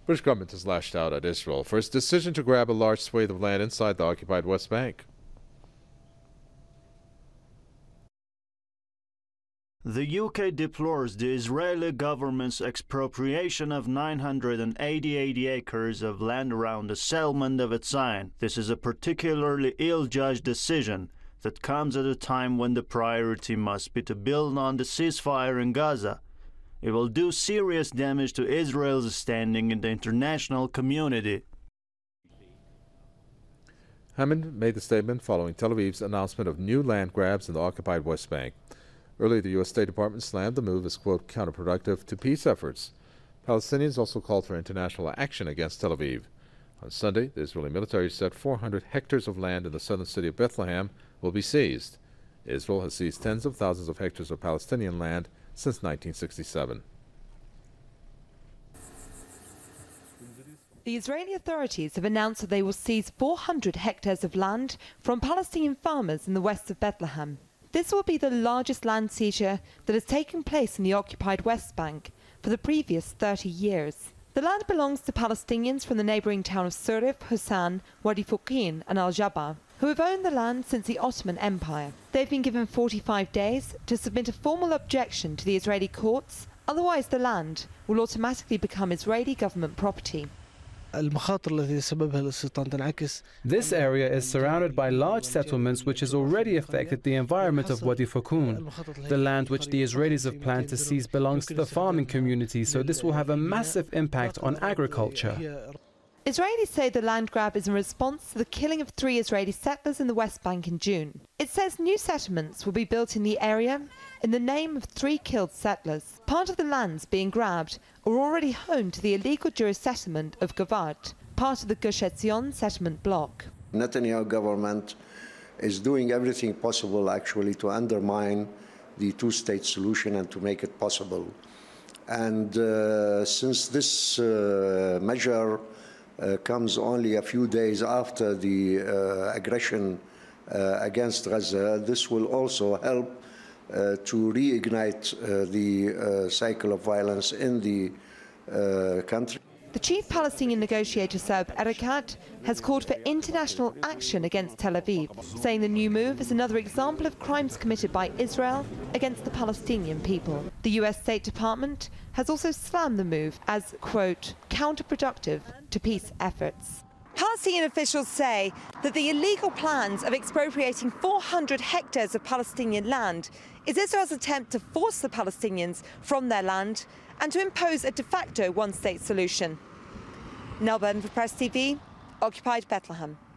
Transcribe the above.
British government has lashed out at Israel for its decision to grab a large swathe of land inside the occupied West Bank. The UK deplores the Israeli government's expropriation of 980 acres of land around the settlement of Etzain. This is a particularly ill-judged decision that comes at a time when the priority must be to build on the ceasefire in Gaza. It will do serious damage to Israel's standing in the international community. Hammond made the statement following Tel Aviv's announcement of new land grabs in the occupied West Bank. Earlier, the U.S. State Department slammed the move as, quote, counterproductive to peace efforts. Palestinians also called for international action against Tel Aviv. On Sunday, the Israeli military said 400 hectares of land in the southern city of Bethlehem will be seized. Israel has seized tens of thousands of hectares of Palestinian land since 1967. The Israeli authorities have announced that they will seize 400 hectares of land from Palestinian farmers in the west of Bethlehem. This will be the largest land seizure that has taken place in the occupied West Bank for the previous 30 years. The land belongs to Palestinians from the neighbouring town of Surif, Hussan, Wadi Fuqin and Al-Jabba, who have owned the land since the Ottoman Empire. They've been given 45 days to submit a formal objection to the Israeli courts, otherwise the land will automatically become Israeli government property. This area is surrounded by large settlements which has already affected the environment of Wadi Fuqin. The land which the Israelis have planned to seize belongs to the farming community, so this will have a massive impact on agriculture. Israelis say the land grab is in response to the killing of 3 Israeli settlers in the West Bank in June. It says new settlements will be built in the area in the name of 3 killed settlers. Part of the lands being grabbed are already home to the illegal Jewish settlement of Gavad, part of the Gush Etzion settlement block. Netanyahu government is doing everything possible actually to undermine the two-state solution and to make it possible. And since this measure comes only a few days after the aggression against Gaza, this will also help to reignite the cycle of violence in the country. The chief Palestinian negotiator Saeb Erekat has called for international action against Tel Aviv, saying the new move is another example of crimes committed by Israel against the Palestinian people. The US State Department has also slammed the move as, quote, counterproductive to peace efforts. Palestinian officials say that the illegal plans of expropriating 400 hectares of Palestinian land is Israel's attempt to force the Palestinians from their land and to impose a de facto one-state solution. Nell Burton for Press TV, occupied Bethlehem.